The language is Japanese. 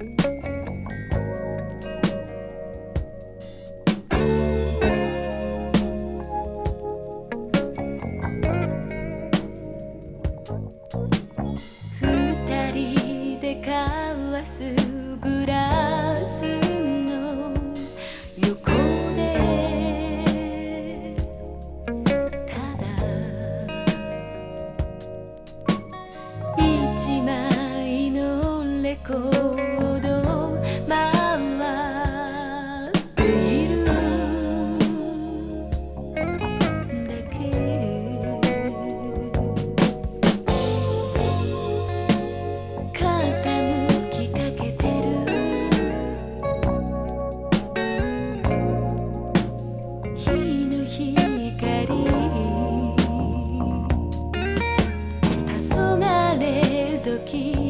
交わすグラスの横でただ一枚のレコード回っているだけ時